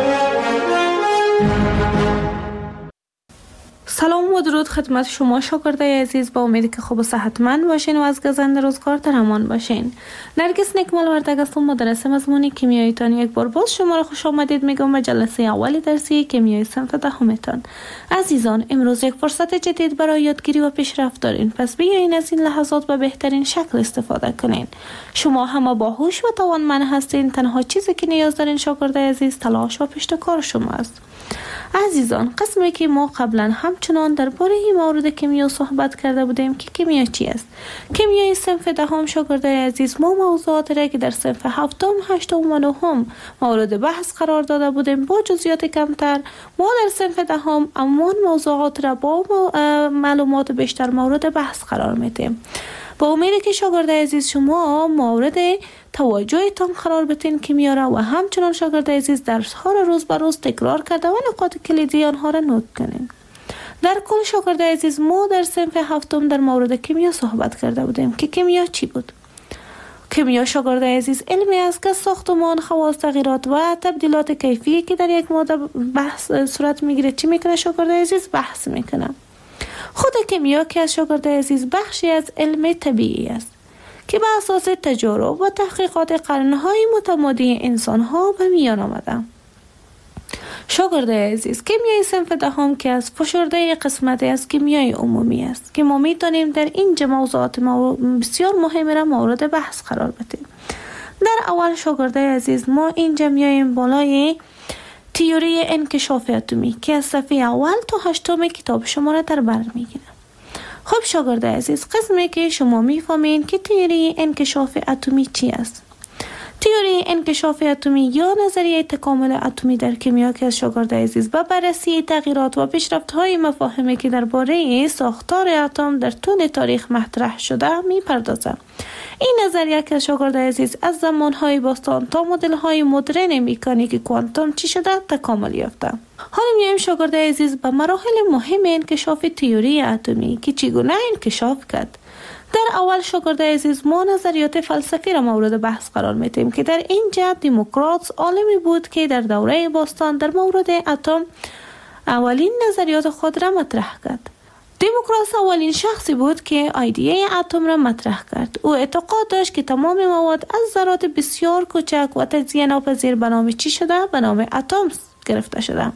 سلام و درود خدمت شما شاگردای عزیز، با امیدی که خوب و صحتمند باشین و از گزند روزگار در امان باشین. نرگس نکمال وردگ هستم، مدرس مضمون کیمیایی تان. یک بار باز شما را خوش آمدید میگم به جلسه اولی درسی کیمیای صنف دهمتان. عزیزان، امروز یک فرصت جدید برای یادگیری و پیشرفت دارین، پس بیاین از این لحظات به بهترین شکل استفاده کنین. شما همه باهوش و توانمند هستین، تنها چیزی که نیاز دارین شاگردای عزیز تلاش و پشتکار شما است. عزیزان، قسمی که ما قبلا همچنان درباره این مورد کیمیا صحبت کرده بودیم که کیمیا چی است. کیمیای صنف دهم شاگردای عزیز، ما موضوعات را که در صنف هفتم، هشتم و نهم مورد بحث قرار داده بودیم با جزئیات کمتر، ما در صنف دهم امان موضوعات را با معلومات بیشتر مورد بحث قرار میدیم. با امیدی که شاگردای عزیز شما مورد توجهتان قرار بدین کیمیا را و همچنان شاگردای عزیز درس ها را روز به روز تکرار کرده و نکات کلیدی آنها را نوت کنین. در کل شاگردای عزیز، ما در صنف هفتم در مورد کیمیا صحبت کرده بودیم که کیمیا چی بود. کیمیا شاگردای عزیز علمی است که ساختمان، خواص، تغییرات و تبدیلات کیفی که در یک ماده بحث صورت میگیره چی میکنه شاگردای عزیز؟ بحث میکنه. خود کیمیا که از شاگردای عزیز بخشی از علم طبیعی است که به اساس تجارب و تحقیقات قرنهای متمادی انسانها به میان آمده. شاگردای عزیز، کیمیای صنف دهم که از فشرده قسمتی از کیمیای عمومی است که ما میتونیم در اینجا موضوعات بسیار مهم را مورد بحث قرار بدیم. در اول شاگردای عزیز، ما اینجا میایم بالای تئوری انکشاف اتمی که از صفحه اول تا هشتم کتاب شما را در بر میگیره. خب شاگردای عزیز، قسمی که شما میفهمین که تئوری انکشاف اتمی چی است. تئوری انکشاف اتمی یا نظریه تکامل اتمی در کیمیا که از شاگردای عزیز با بررسی تغییرات و پیشرفت‌های مفاهیمی که درباره ساختار اتم در طول تاریخ مطرح شده میپردازه. این نظریه که شاگردای عزیز از زمانهای باستان تا مدل‌های مدرن مکانیک کوانتوم چی شده تکامل یافته. حالا میایم شاگردای عزیز به مراحل مهم انکشاف تئوری اتمی که چگونه انکشاف کرد. در اول شاگردای عزیز، ما نظریات فلسفی را مورد بحث قرار میدیم که در اینجا دموکریتوس عالمی بود که در دوره باستان در مورد اتم اولین نظریات خود را مطرح کرد. دموکریتوس اولین شخصی بود که ایده اتم را مطرح کرد. او اعتقاد داشت که تمام مواد از ذرات بسیار کوچک و تجزیه ناپذیر به نام چی شده؟ به نام اتم گرفته شده.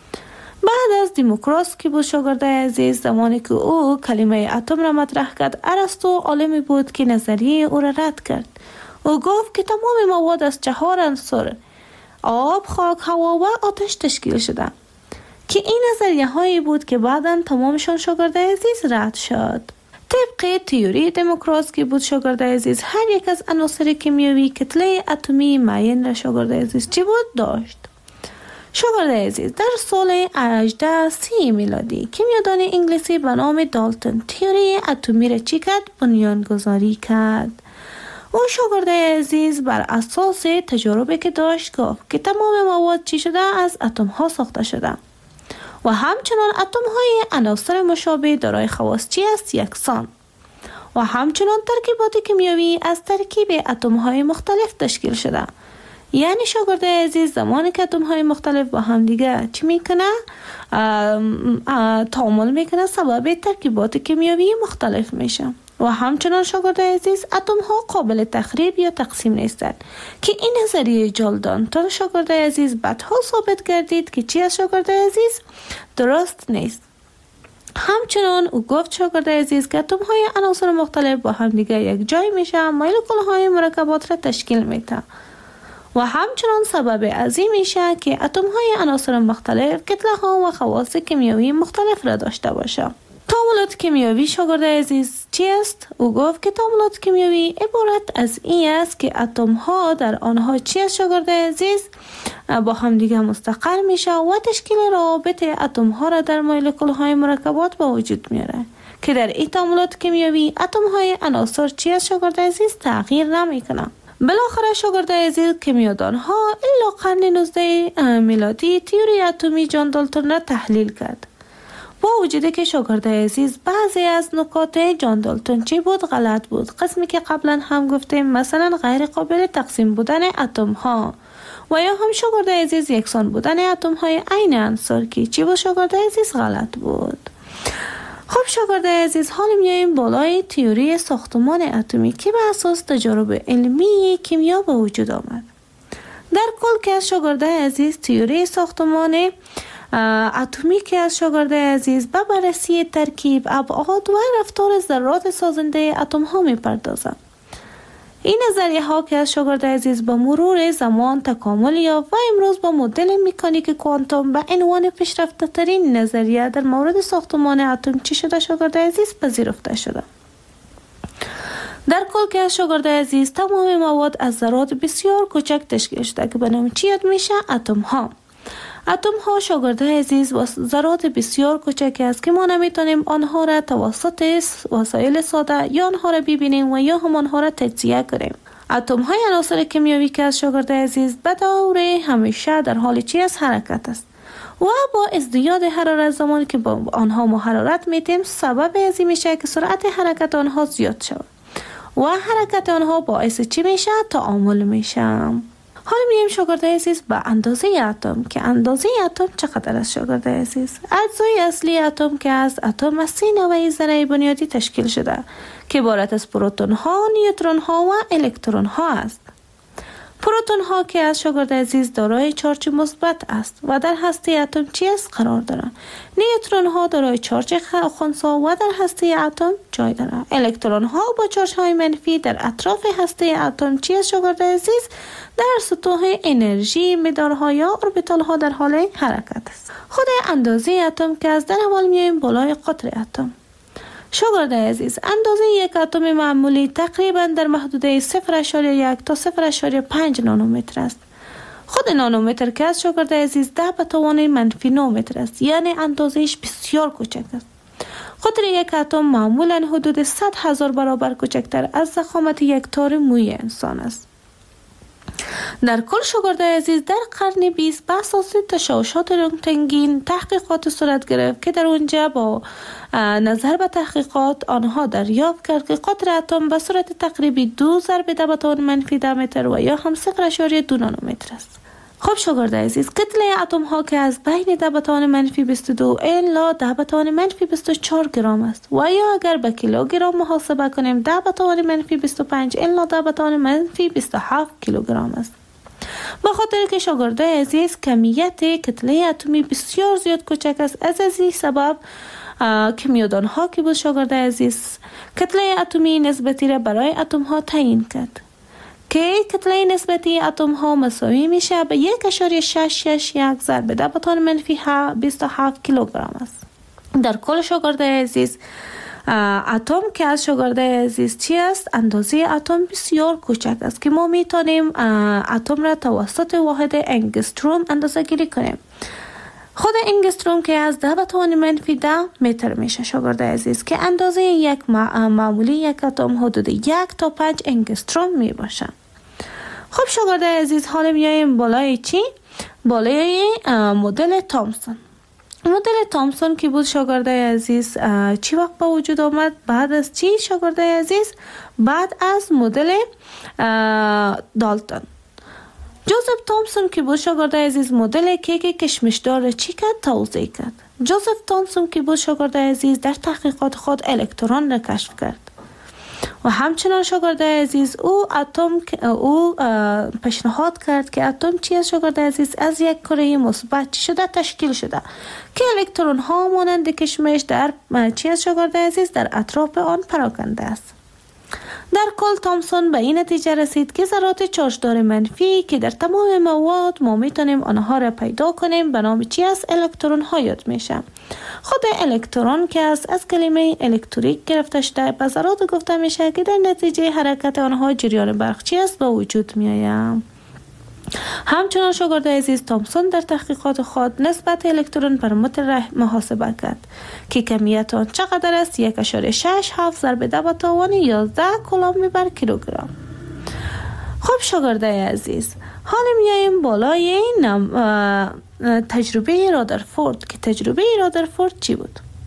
بعد از دموکریتوس که بود شاگردای عزیز، زمانی که او کلمه اتم را مطرح کرد، ارسطو عالمی بود که نظریه او را رد کرد. او گفت که تمام مواد از 4 عنصر آب، خاک، هوا و آتش تشکیل شده که این نظریه هایی بود که بعداً تمامشان شاگردای عزیز رد شد. طبق تئوری دموکریتوس که بود شاگردای عزیز، هر یک از عناصر کیمیایی کتله اتمی معین را شاگردای عزیز چی بود داشت. شاگردای عزیز، در سال 1830 میلادی کیمیادان انگلیسی به نام دالتون تئوری اتمی را چی کرد؟ بنیانگذاری کرد. او شاگردای عزیز بر اساس تجربه که داشت گفت که تمام مواد چی شده؟ از اتم ها ساخته شده و همچنان اتم های عناصر مشابه دارای خواص چی است؟ یکسان و همچنان ترکیبات کیمیایی از ترکیب اتم های مختلف تشکیل شده. یعنی شاگردای عزیز، زمانی که اتم های مختلف با هم دیگه چی میکنه؟ تعامل میکنه، سبب ترکیبات کیمیایی مختلف میشه. و همچنان شاگردای عزیز، اتم ها قابل تخریب یا تقسیم نیستند که این نظریه جالدان تا شاگردای عزیز بعدها ثابت گردید که چی از شاگردای عزیز درست نیست. همچنان او گفت شاگردای عزیز که اتم های عناصر مختلف با هم دیگه یک جای میشه، مولکول های مرکبات را تشکیل میده و همچنان سبب عظیم میشه که اتم های عناصر مختلف کتله ها و خواص کیمیایی مختلف را داشته باشه. تعاملات کیمیایی شاگردای عزیز چی است؟ او گفت که تعاملات کیمیایی عبارت از این است که اتم ها در آنها چی است شاگردای عزیز؟ با هم دیگه مستقر میشه و تشکیل روابط اتم ها را در مولکول های مرکبات به وجود میاره که در این تعاملات کیمیایی اتم های عناصر چی است شاگردای عزیز؟ تغییر نمیکنه. بالاخره شاگردای عزیز، کیمیادان ها الا قرن 19 میلادی تئوری اتمی جان دالتون را تحلیل کرد. با وجودی که شاگرد عزیز بعضی از نکات جان دالتون چی بود غلط بود. قسمی که قبلا هم گفتیم، مثلا غیر قابل تقسیم بودن اتم ها و یا هم شاگرد عزیز یکسان بودن اتم های عین عنصر که چی بود شاگرد عزیز غلط بود. خب شاگرد عزیز، حالا میاییم بالای تئوری ساختمان اتمی که به اساس تجارب علمی کیمیا به وجود آمد. در کل که از شاگرد عزیز تئوری ساختمان اتمی که از شاگرد عزیز به بررسی ترکیب، ابعاد و رفتار ذرات سازنده اتم ها میپردازند. این نظریه ها که از شاگرد عزیز به مرور زمان تکامل یافت و امروز با مدل مکانیک کوانتوم به عنوان پیشرفته ترین نظریه در مورد ساختمان اتم چی شده شاگرد عزیز پذیرفته شده. در کل که از شاگرد عزیز تمام مواد از ذرات بسیار کوچک تشکیل شده که به نام چی یاد میشه؟ اتم ها. اتم ها شاگرد عزیز ذرات بسیار کوچکی است که ما نمیتونیم آنها را توسط وسایل ساده یا آنها را ببینیم و یا هم آنها را تجزیه کنیم. اتم های عناصر کیمیایی که از شاگرد عزیز به دور همیشه در حال چی از حرکت است و با ازدیاد حرارت زمانی که با آنها ما حرارت میدیم سبب ازی میشه که سرعت حرکت آنها زیاد شود و حرکت آنها باعث چی میشه؟ تعامل میشه. حالا میگیم شاگرد عزیز به اندازه اتم، که اندازه اتم چقدر است شاگرد عزیز؟ اجزای اصلی اتم که از اتم از 3 نوع ذره بنیادی تشکیل شده که عبارت از پروتون ها، نیوترون ها و الکترون ها است. پروتون ها که از شاگرد عزیز دارای چارج مثبت است و در هسته اتم چی است قرار دارند. نیوترون ها دارای چارج خنثی و در هسته اتم جای دارند. الکترون ها با چارج های منفی در اطراف هسته اتم چی است شاگرد عزیز؟ در سطوح انرژی مدارها یا اوربیتال ها در حال حرکت است. خود اندازه اتم که از در اول میایم بالای قطر اتم. شاگرد عزیز، اندازه یک اتم معمولی تقریبا در محدوده 0.1 تا 0.5 نانومتر است. خود نانومتر که از شاگرد عزیز 10 به توان منفی 9 متر است، یعنی اندازهش بسیار کوچک است. قطر یک اتم معمولا حدود 100,000 برابر کوچکتر از ضخامت یک تار موی انسان است. در کل شاگرد عزیز در قرن 20 به اساس تشعشعات رنتگن تحقیقات صورت گرفت که در اونجا با نظر به تحقیقات آنها دریافت کرد که قطر اتم به صورت تقریبی 2 ضرب 10 به توان منفی 10 متر و یا هم 0.2 نانومتر است. خب شاگرد عزیز، کتله اتم ها که از بین 10 به توان منفی 22 الی 10 به توان منفی 24 گرم است و یا اگر به کیلوگرم محاسبه کنیم 10 به توان منفی 25 الی 10 به توان منفی 27 کیلوگرم است. به خاطر که شاگرد عزیز کمیت کتله اتمی بسیار زیاد کوچک است، از این سبب کیمیادان ها که بود شاگرد عزیز کتله اتمی نسبتی را برای اتم ها تعیین کرد که کتله نسبتی اتم ها مساوی میشه به 1.661 ضرب 10 به توان منفی 27 کیلوگرم است. در کل شاگرد عزیز اتم که از شاگرد عزیز چی است؟ اندازه اتم بسیار کوچک است که ما میتونیم اتم را توسط واحد انگستروم اندازه گیری کنیم. خود انگستروم که از 10 به توان منفی 10 متر میشه شاگرد عزیز که اندازه یک معمولی یک اتم حدود 1 تا 5 انگستروم میباشه. خب شاگرد عزیز، حالا میایم بالای چی؟ بالای مدل تامسون. مدل تامسون که بود شاگرد عزیز چی وقت با وجود آمد؟ بعد از چی شاگرد عزیز؟ بعد از مدل دالتون. جوزف تامسون که بود شاگرد عزیز مدل کیک کشمشدار چی کرد؟ توضیح کرد. جوزف تامسون که بود شاگرد عزیز در تحقیقات خود الکترون را کشف کرد و همچنان شاگرد عزیز او پیشنهاد کرد که اتم چی است شاگرد عزیز؟ از یک کره مثبت شده تشکیل شده که الکترون ها مانند کشمش در چی است شاگرد عزیز؟ در اطراف آن پراکنده است. در کل تامسون به این نتیجه رسید که ذرات چارجدار منفی که در تمام مواد ما میتونیم آنها را پیدا کنیم به نام چی است؟ الکترون ها یاد میشه. خود الکترون که از کلمه الکتریک گرفته شده به ذرات گفته میشه که در نتیجه حرکت آنها جریان برق چی است؟ به وجود میآید. همچنان شاگرد عزیز تامسون در تحقیقات خود نسبت الکترون بر متر محاسبه کرد که کمیت آن چقدر است؟ 1.67 ضرب 10 به توان 11 کولوم بر کیلوگرم. خب شاگرد عزیز، حالا میاییم بالای تجربه رادرفورد که تجربه رادرفورد چی بود؟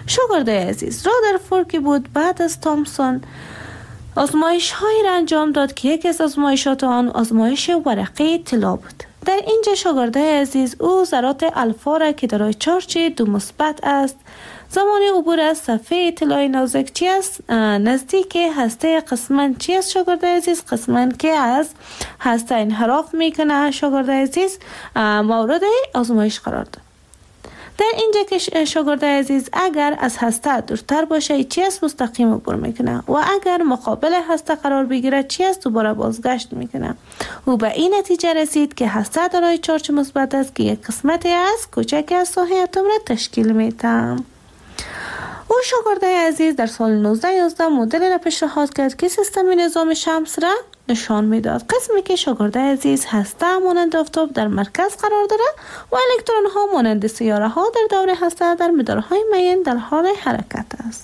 شاگرده عزیز، رادرفورد که بود بعد از تامسون آزمایش هایی را انجام داد که یکی از آزمایشات آن آزمایش ورقه طلا بود. در اینجا شاگرده عزیز او ذرات الفا را که دارای چارج 2 مثبت است زمان عبور از صفحه طلای نازک چی است؟ نزدیک هسته قسمن چی است شاگرده عزیز؟ قسمن که از هسته انحراف میکنه شاگرده عزیز مورد آزمایش قرار داد. در اینجا که شاگرد عزیز اگر از هسته دورتر باشه چی است؟ مستقیم عبور میکنه و اگر مقابل هسته قرار بگیره چی است؟ دوباره بازگشت میکنه. او به این نتیجه رسید که هسته دارای چارج مثبت است که یک قسمتی از کوچک از ساحه اتم را تشکیل میده. او شاگرد عزیز در سال 1911 مدل را پیشنهاد کرد که سیستم نظام شمس را نشان میداد. قسمی که شاگرد عزیز هسته مانند آفتاب در مرکز قرار داره و الکترون ها مانند سیاره ها در دور هسته در مدارهای معین در حال حرکت است.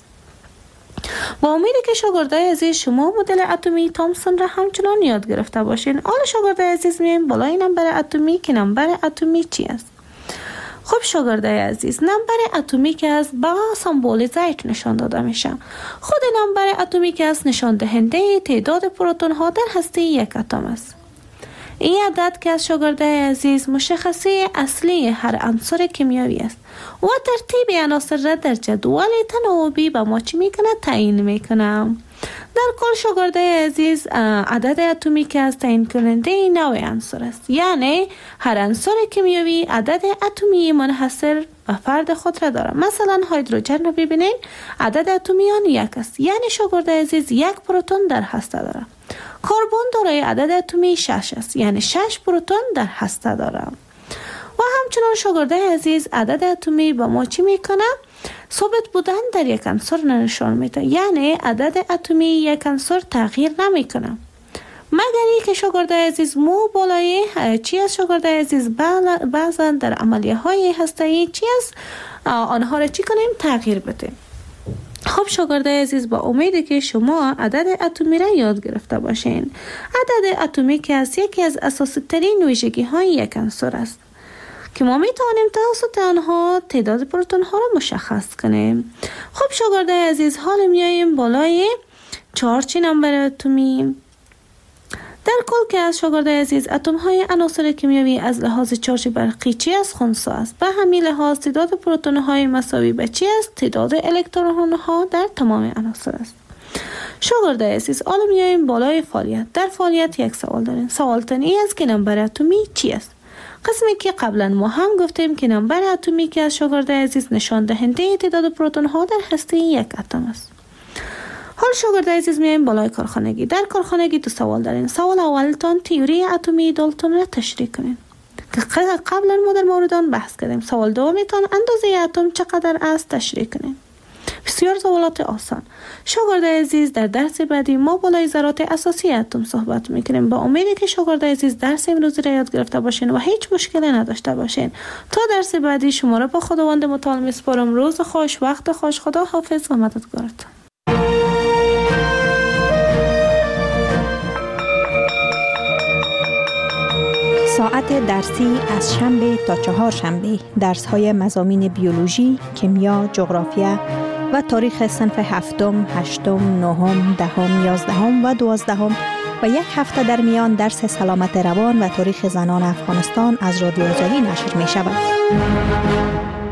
با امیدی که شاگرد عزیز شما مدل اتمی تامسون را همچنان یاد گرفته باشین. حالا شاگرد عزیز میایم بالای نمبر اتمی که نمبر اتمی چی است؟ خب شاگرده عزیز، نمبر اتمیک است با سمبول زیت نشان داده میشه. خود نمبر اتمیک است نشان دهنده تعداد پروتون ها در هسته یک اتم است. این عدد که از شاگرده عزیز مشخصه اصلی هر عنصر کیمیایی است و ترتیب عناصر را در جدول تناوبی به ما چی میکنه؟ تعیین میکنه. در کل شاگرده عزیز عدد اتمیک است تعیین کننده نوع عنصر است، یعنی هر عنصر کیمیایی عدد اتمی منحصر به فرد خود را دارد. مثلا هیدروژن را ببینید عدد اتمی آن 1 است، یعنی شاگرده عزیز 1 پروتون در هسته دارد. کربن دارای عدد اتمی 6 است، یعنی 6 پروتون در هسته دارد. و همچنان شاگرده عزیز عدد اتمی به ما چی میکنه؟ ثابت بودن در یک عنصر نشان میده، یعنی عدد اتمی یک عنصر تغییر نمیکنه مگر اینکه شاگرده عزیز مو بالای چی است شاگرده عزیز بعضا در عملیه های هسته‌ای چی است آنها را چی کنیم؟ تغییر بدیم. خب شاگرده عزیز با امیدی که شما عدد اتمی را یاد گرفته باشین. عدد اتمی که از یکی از اساسی ترین ویژگی های یک عنصر است که ما می توانیم توسط آنها تعداد پروتون ها را مشخص کنیم. خب شاگرده عزیز حال میاییم بالای 4 نمبر اتمی. در کل که از شاگرده عزیز اتم های عناصر کیمیایی از لحاظ چارج برقی چی است؟ خنثی است. به همین لحاظ تعداد پروتون های مساوی به چی است؟ تعداد الکترون ها در تمام عناصر است. شاگرده عزیز حالا میاییم بالای فعالیت. در فعالیت یک سوال داریم. سوال تنی است که نمبر اتمی چی است؟ قسمی که قبلا ما هم گفتیم که نمبر اتمی که از شاگرده عزیز نشان دهنده تعداد پروتون ها در هسته یک اتم است. حال شاگرده عزیز میایم بالای کارخانگی. در کارخانگی 2 سوال دارین. سوال اولتان تئوری اتمی دالتون را تشریح کنین که قبلا ما در مورد آن بحث کردیم. سوال دومیتان اندازه اتم چقدر است تشریح کنین. بسیار سوالات آسان. شاگرده عزیز در درس بعدی ما بالای ذرات اساسی اتم صحبت میکنیم. با امیدی که شاگرده عزیز درس امروزی را یاد گرفته باشین و هیچ مشکلی نداشته باشین. تا درس بعدی شما را با خداوند متعال میسپارم. روز خوش، وقت خوش. خدا حافظ و مددگارتان. ساعت درسی از شنبه تا چهارشنبه درس‌های مضامین بیولوژی، کیمیا، جغرافیا و تاریخ صنف 7م، 8م، 9م، 10م، 11م و 12م و یک هفته در میان درس سلامت روان و تاریخ زنان افغانستان از رادیو آزادی نشر می شود.